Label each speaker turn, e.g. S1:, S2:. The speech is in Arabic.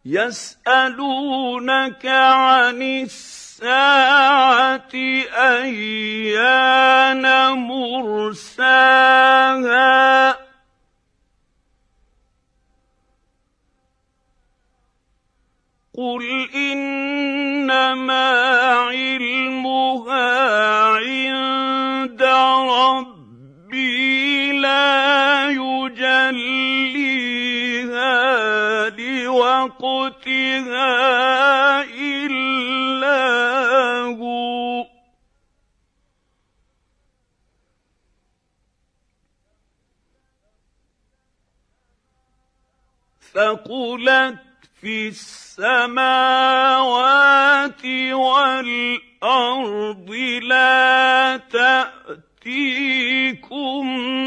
S1: يسألونك عن الساعة أيان مرساها قل إنما علمها عند ربي لا يجليها لوقتها إلا هو ثقلت في السماوات والأرض لا تأتيكم